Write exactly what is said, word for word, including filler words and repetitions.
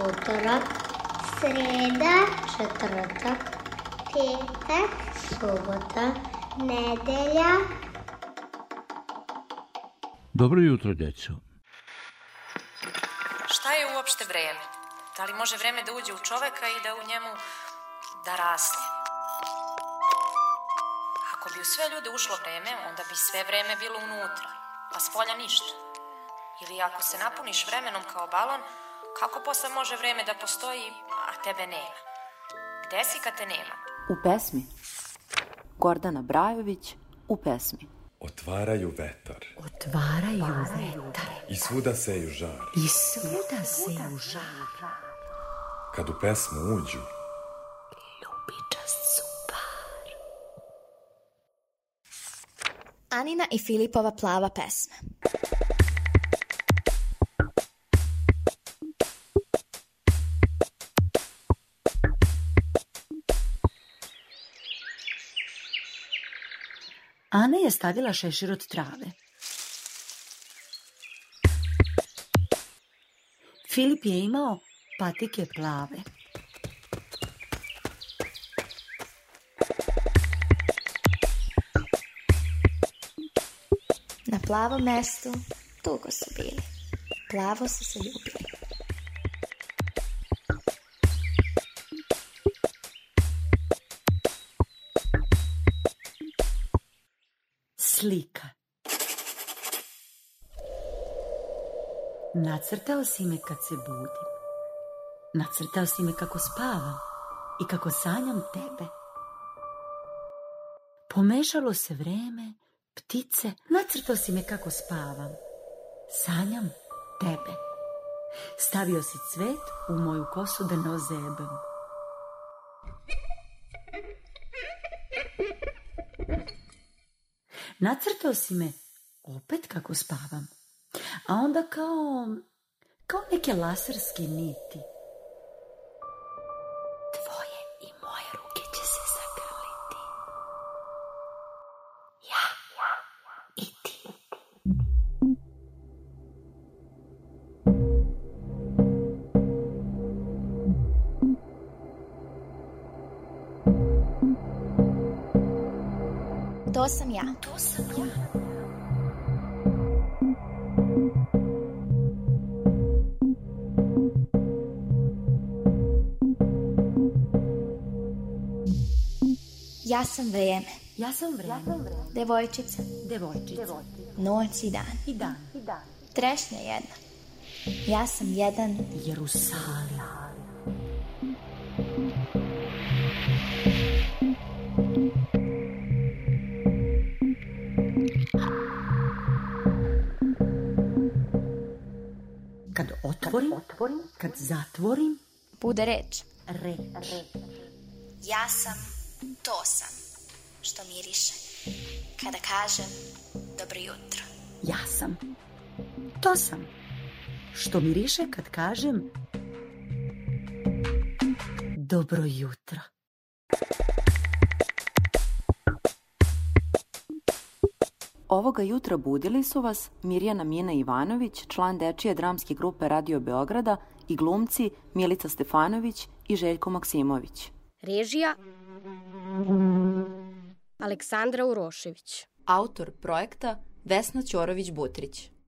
utorak, sreda, četvrtak, petak, subota, nedelja. Dobro jutro, djeco. Šta je uopšte vreme? Da li može vreme da uđe u čoveka i da u njemu da raste? Ako bi u sve ljude ušlo vreme, onda bi sve vreme bilo unutra, a spolja ništa. Ili ako se napuniš vremenom kao balon, kako posle može vreme da postoji, a tebe nema? Gde si kad te nema? U pesmi. Gordana Brajović u pesmi. Otvaraju vetar. Otvaraju vetar. I svuda seju žar. I svuda seju žar. Kad u pesmu uđu, ljubičast su par. Anina i Filipova plava pesma. Ana je stavila šešir od trave. Filip je imao patike plave. Na plavom mestu dugo su bili. Plavo su se ljubili. Slika. Nacrtao si me kad se budim. Nacrtao si me kako spavam i kako sanjam tebe. Pomešalo se vreme, ptice. Nacrtao si me kako spavam. Sanjam tebe. Stavio si cvet u moju kosu da ne ozebem. Nacrtao si me opet kako spavam, a onda kao, kao neke laserske niti. Tvoje i moje ruke će se zagrliti. Ja, ja i ti. To sam ja. To sam ja. Ja sam vrijeme. Ja sam vreme. Devojčica. Devojčica. Noć i dan. I dan. I dan. Trešnja jedna. Ja sam jedan Jerusalim. Kad otvorim, otvorim, kad zatvorim, bude reč. reč. Ja sam, to sam, što miriše. Kada kažem dobro jutro. Ja sam, to sam, što miriše kad kažem dobro jutro. Ovoga jutra budili su vas Mirjana Mina Ivanović, član dečije dramske grupe Radio Beograda, i glumci Milica Stefanović i Željko Maksimović. Režija Aleksandra Urošević. Autor projekta Vesna Ćorović-Butrić.